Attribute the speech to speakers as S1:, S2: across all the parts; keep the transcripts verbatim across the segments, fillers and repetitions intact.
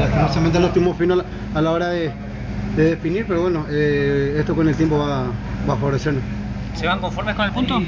S1: lastimosamente no estuvimos finos a la, a la hora de, de definir, pero bueno, eh, esto con el tiempo va, va a favorecernos.
S2: ¿Se van conformes con el punto?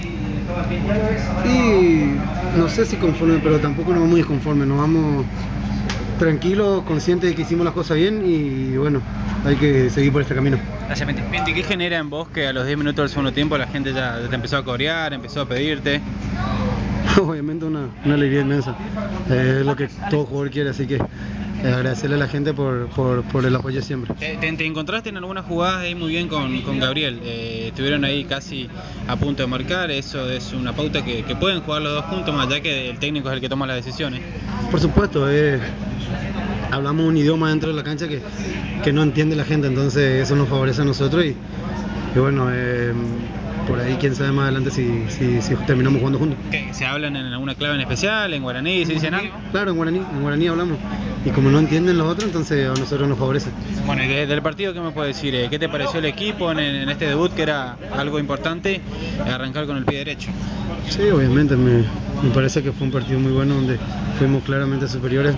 S1: Y no sé si conformes, pero tampoco nos vamos disconformes, nos vamos tranquilos, conscientes de que hicimos las cosas bien y bueno, hay que seguir por este camino.
S2: Gracias, Menti. Menti, ¿qué genera en vos que a los diez minutos del segundo tiempo la gente ya te empezó a corear, empezó a pedirte?
S1: Obviamente una, una alegría inmensa, eh, es lo que todo jugador quiere, así que eh, agradecerle a la gente por, por, por el apoyo siempre.
S2: ¿Te, te, te encontraste en algunas jugadas ahí muy bien con, con Gabriel? Eh, estuvieron ahí casi a punto de marcar, eso es una pauta que, que pueden jugar los dos juntos, más allá que el técnico es el que toma las decisiones.
S1: Por supuesto, eh, hablamos un idioma dentro de la cancha que, que no entiende la gente, entonces eso nos favorece a nosotros y, y bueno, eh, por ahí quién sabe más adelante si, si, si terminamos jugando juntos.
S2: ¿Qué? ¿Se hablan en alguna clave en especial, en guaraní, se dicen algo?
S1: Claro, en guaraní, en guaraní hablamos y como no entienden los otros, entonces a nosotros nos favorece.
S2: Bueno, y desde el partido, ¿qué me puedes decir? ¿Qué te pareció el equipo en, en este debut que era algo importante, arrancar con el pie derecho?
S1: Sí, obviamente, me, me parece que fue un partido muy bueno donde fuimos claramente superiores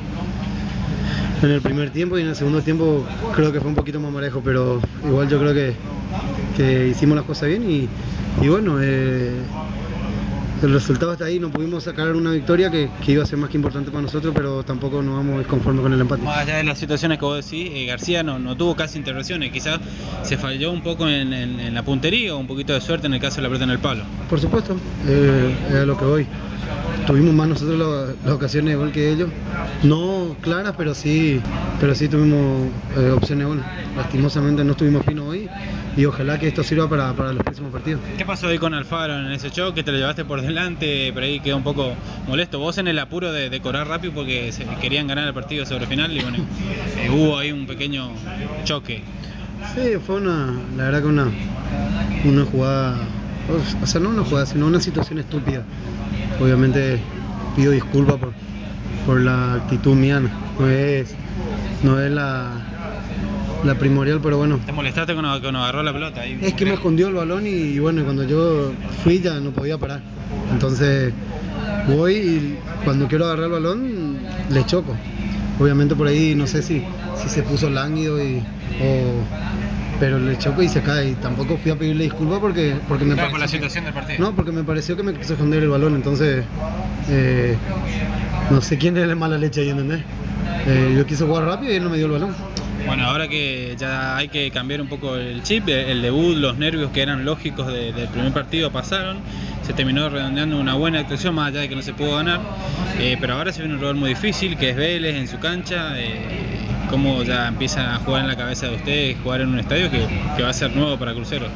S1: en el primer tiempo y en el segundo tiempo creo que fue un poquito más marejo, pero igual yo creo que, que hicimos las cosas bien y, y bueno, eh, el resultado está ahí, no pudimos sacar una victoria que, que iba a ser más que importante para nosotros, pero tampoco nos vamos disconformes con el empate.
S2: Más allá de las situaciones que vos decís, eh, García no, no tuvo casi intervenciones, quizás se falló un poco en, en, en la puntería o un poquito de suerte en el caso de la pelota en el palo.
S1: Por supuesto, eh, es a lo que voy. Tuvimos más nosotros la, las ocasiones de gol que ellos, no claras, pero sí, pero sí tuvimos eh, opciones de gol. Lastimosamente no estuvimos finos hoy y ojalá que esto sirva para, para los próximos partidos.
S2: ¿Qué pasó ahí con Alfaro en ese choque? Te lo llevaste por delante, por ahí quedó un poco molesto. Vos en el apuro de, de cobrar rápido porque se, querían ganar el partido sobre final y bueno, eh, hubo ahí un pequeño choque.
S1: Sí, fue una, la verdad que una, una jugada, o sea, no una jugada, sino una situación estúpida. Obviamente pido disculpas por, por la actitud mía, no es, no es la, la primordial, pero bueno.
S2: ¿Te molestaste cuando, cuando agarró la pelota? Ahí,
S1: es que me escondió el balón y, y bueno, cuando yo fui ya no podía parar. Entonces voy y cuando quiero agarrar el balón le choco. Obviamente por ahí no sé si, si se puso lánguido y, o, pero le choco y se cae. Y tampoco fui a pedirle disculpas porque, porque me
S2: claro,
S1: pareció
S2: por la
S1: que,
S2: situación del partido.
S1: no, porque me pareció que me quiso esconder el balón. Entonces eh, no sé quién es la mala leche ahí, ¿entendés? Eh, yo quise jugar rápido y él no me dio el balón.
S2: Bueno, ahora que ya hay que cambiar un poco el chip, el debut, los nervios que eran lógicos de, del primer partido pasaron, se terminó redondeando una buena actuación, más allá de que no se pudo ganar, eh, pero ahora se viene un rival muy difícil, que es Vélez en su cancha, eh, cómo ya empiezan a jugar en la cabeza de ustedes, jugar en un estadio que, que va a ser nuevo para Crucero.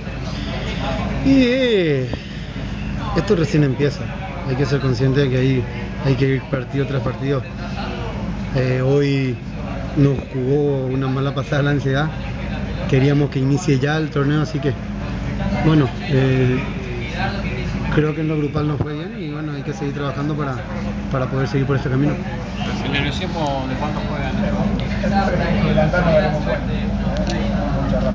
S1: Y eh, esto recién empieza, hay que ser consciente de que hay, hay que ir partido tras partido. Eh, hoy nos jugó una mala pasada la ansiedad, queríamos que inicie ya el torneo, así que bueno, eh, creo que en lo grupal nos fue bien y bueno, hay que seguir trabajando para, para poder seguir por este camino.
S2: ¿El nerviosismo de cuándo juegan?